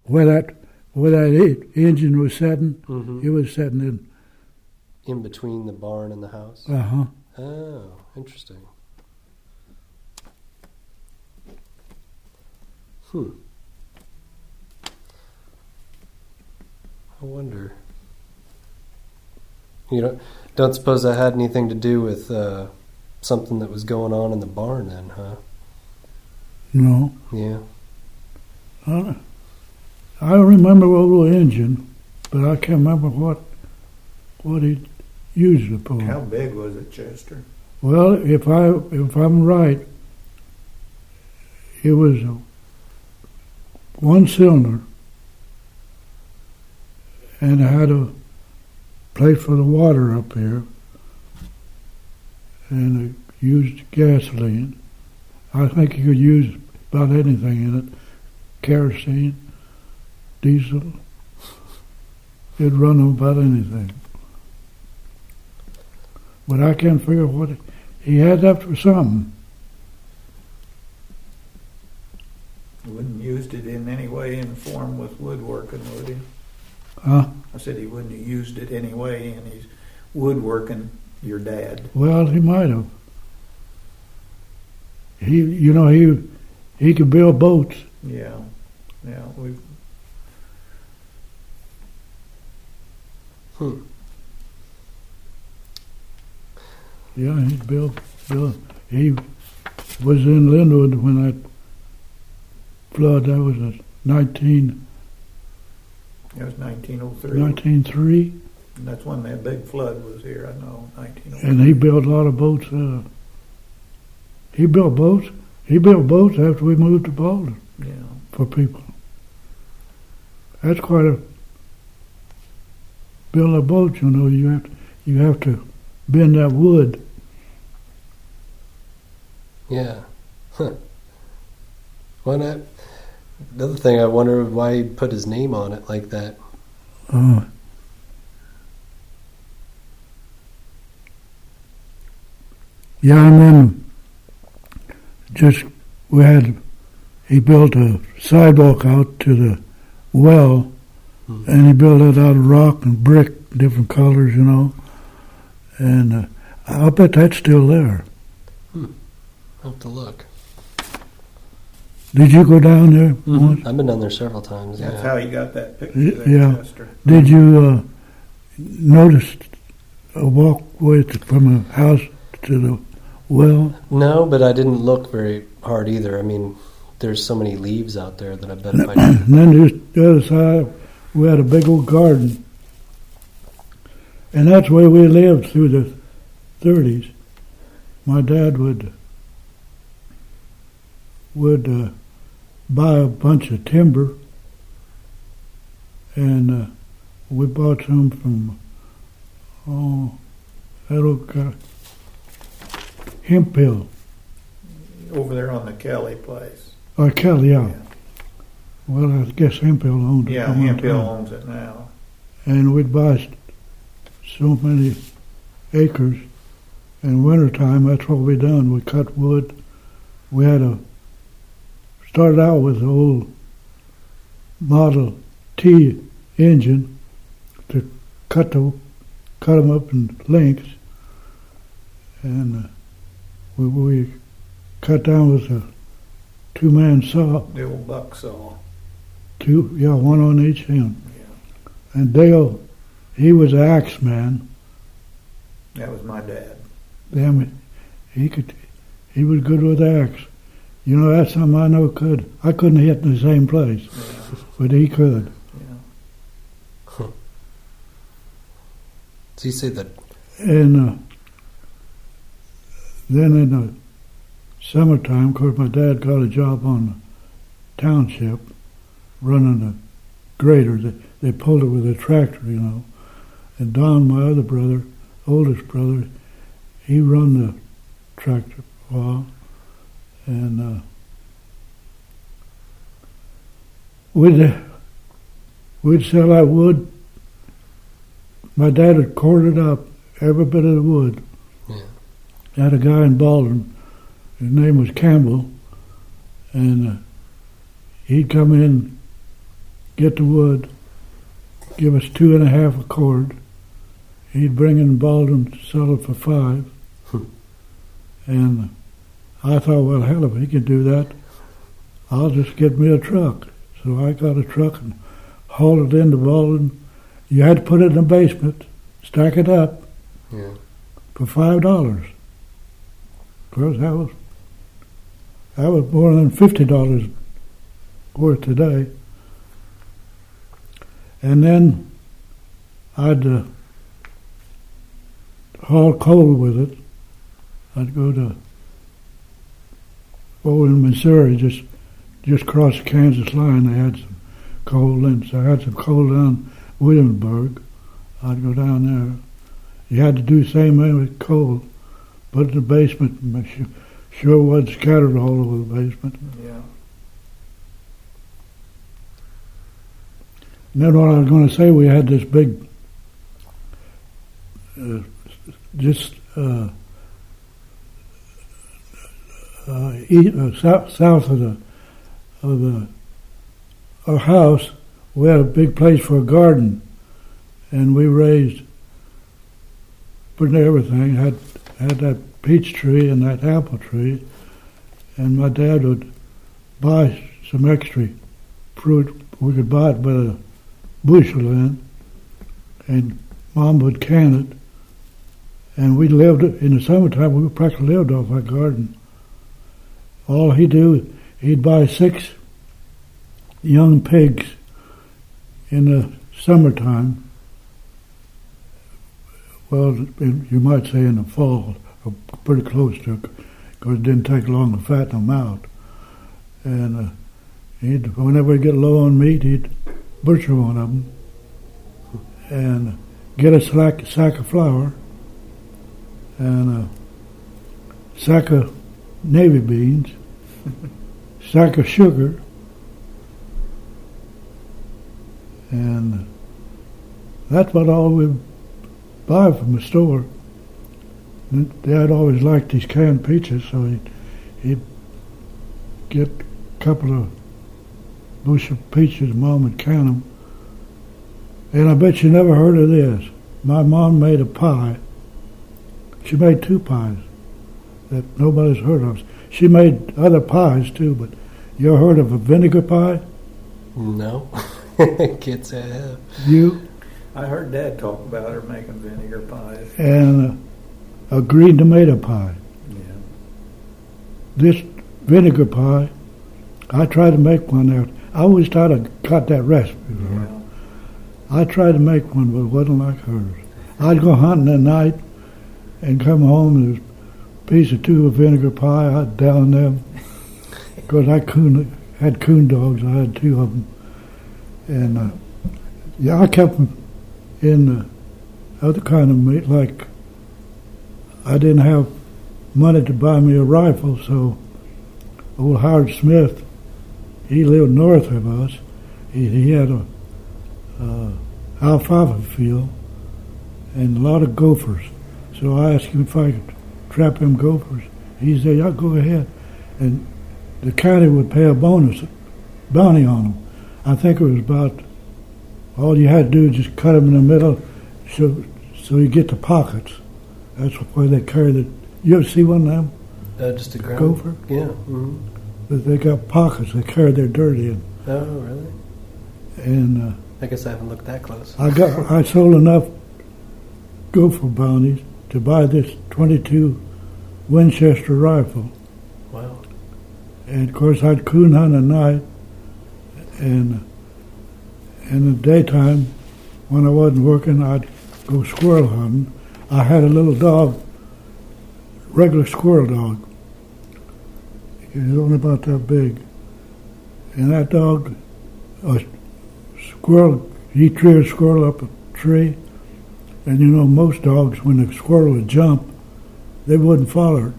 where that engine was setting, Mm-hmm. it was setting In between the barn and the house? in. Oh, interesting. I wonder. You don't suppose that had anything to do with something that was going on in the barn then, huh? No. Yeah. I don't remember what little engine, but I can't remember what he used it for. How big was it, Chester? Well, if I'm right, it was one cylinder, and it had a place for the water up here, and it used gasoline. I think you could use about anything in it, kerosene, diesel. It'd run on about anything. But I can't figure what he had that for something. He wouldn't used it in any way in form with woodworking, would he? Huh? I said he wouldn't have used it any way in his woodworking, your dad. Well, he might have. He could build boats. Yeah. Yeah, he built. He was in Linwood when that flood. That was That was 1903. 1903, And that's when that big flood was here, I know, 1903. and he built a lot of boats. He built boats. He built boats after we moved to Boulder Yeah. for people. That's quite a build a boat. You have to bend that wood. Yeah. Huh. Why not? Another thing, I wonder why he put his name on it like that. Yeah, and then he built a sidewalk out to the well, and he built it out of rock and brick, different colors, and I'll bet that's still there. I'll have to look. Did you go down there once? I've been down there several times. That's Yeah. how you got that picture there, Yeah. Chester. Did you notice a walkway from the house to the well? No, but I didn't look very hard either. I mean, there's so many leaves out there that I bet if I did. And then just the other side, we had a big old garden. And that's where we lived through the 30s. My dad would buy a bunch of timber, and we bought some from that old guy, Hemphill. Over there on the Kelly place. Kelly, yeah. Well, I guess Hemphill owned it. Yeah, at one Hemphill time. owns it now. And we'd buy so many acres. In wintertime, that's what we done. We cut wood. We started out with the old Model T engine to cut them up in lengths, and we cut down with a two-man saw. The old buck saw. One on each end. Yeah. And Dale, he was an axe man. That was my dad. Damn it, he was good with the axe. That's something I know could. I couldn't hit in the same place, Yeah. but he could. Yeah. So you say that? And then in the summertime, of course, my dad got a job on the township, running a grader. They pulled it with a tractor, And Don, my other brother, oldest brother, he run the tractor for a while. And we'd sell that wood. My dad had corded up every bit of the wood. Yeah. Had a guy in Baldwin, his name was Campbell, and he'd come in get the wood, give us 2.5 a cord. He'd bring in Baldwin, sell it for 5. And I thought, well, hell, if he can do that, I'll just get me a truck. So I got a truck and hauled it into Baldwin. You had to put it in the basement, stack it up for $5. Of course, that was more than $50 worth today. And then I'd haul coal with it. I'd go to in Missouri, just across the Kansas line. They had some coal, and so I had some coal down Williamsburg. I'd go down there. You had to do the same thing with coal. Put it in the basement and make sure it wasn't scattered all over the basement. Yeah. And then what I was going to say, we had this big, south of our house, we had a big place for a garden, and we raised pretty everything. Had that peach tree and that apple tree, and my dad would buy some extra fruit. We could buy it by the bushel in, and Mom would can it, and we lived in the summertime. We practically lived off our garden. All he'd buy 6 young pigs in the summertime. Well, you might say in the fall, or pretty close to it, because it didn't take long to fatten them out. And whenever he'd get low on meat, he'd butcher one of them and get a sack of flour and a sack of navy beans, sack of sugar, and that's what all we'd buy from the store. And Dad always liked these canned peaches, so he'd get a couple of bushel peaches. Mom would can them. And I bet you never heard of this. My mom made a pie. She made 2 pies that nobody's heard of. She made other pies too, but you ever heard of a vinegar pie? No. Can't say I have. You? I heard Dad talk about her making vinegar pies. And a green tomato pie. Yeah. This vinegar pie, I tried to make one there. I always thought I got that recipe for her. Yeah. I tried to make one, but it wasn't like hers. I'd go hunting at night and come home and there's a piece or 2 of vinegar pie. I'd down them because I had coon dogs. I had 2 of them. And I kept them in other kind of meat. Like I didn't have money to buy me a rifle, so old Howard Smith, he lived north of us. He had a alfalfa field and a lot of gophers. So I asked him if I could trap them gophers. He said, "Yeah, go ahead." And the county would pay a bounty on them. I think it was about, all you had to do is just cut them in the middle so you get the pockets. That's where they carry the, you ever see one of them? Just a ground gopher? Yeah. Mm-hmm. But they got pockets, they carry their dirt in. Oh, really? And I guess I haven't looked that close. I sold enough gopher bounties to buy this .22 Winchester rifle. Wow. And of course I'd coon hunt at night, and in the daytime when I wasn't working I'd go squirrel hunting. I had a little dog, regular squirrel dog. He was only about that big. And that dog, a squirrel, he treed a squirrel up a tree. And you know, most dogs, when the squirrel would jump, they wouldn't follow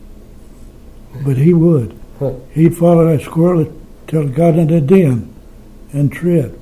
it. But he would. Huh. He'd follow that squirrel till it got in the den and tread.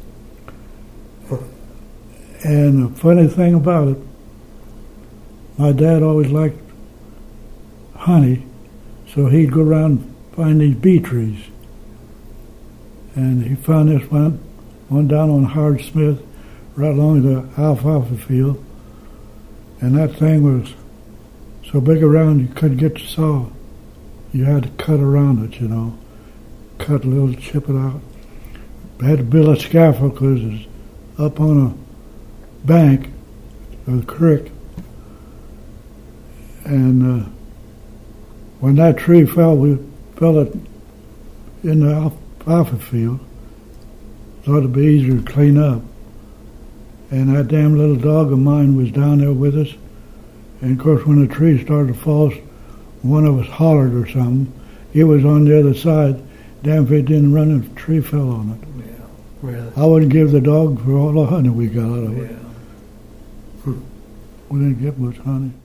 And the funny thing about it, my dad always liked honey, so he'd go around and find these bee trees. And he found this one one down on Howard Smith, right along the alfalfa field. And that thing was so big around you couldn't get the saw. You had to cut around it, you know. Cut a little, chip it out. I had to build a scaffold because it was up on a bank of the creek. And when that tree fell, we fell it in the alfalfa field. Thought it'd be easier to clean up. And that damn little dog of mine was down there with us. And of course, when the tree started to fall, one of us hollered or something. It was on the other side. Damn if it didn't run and the tree fell on it. Yeah. Really? I wouldn't give the dog for all the honey we got out of it. Yeah. We didn't get much honey.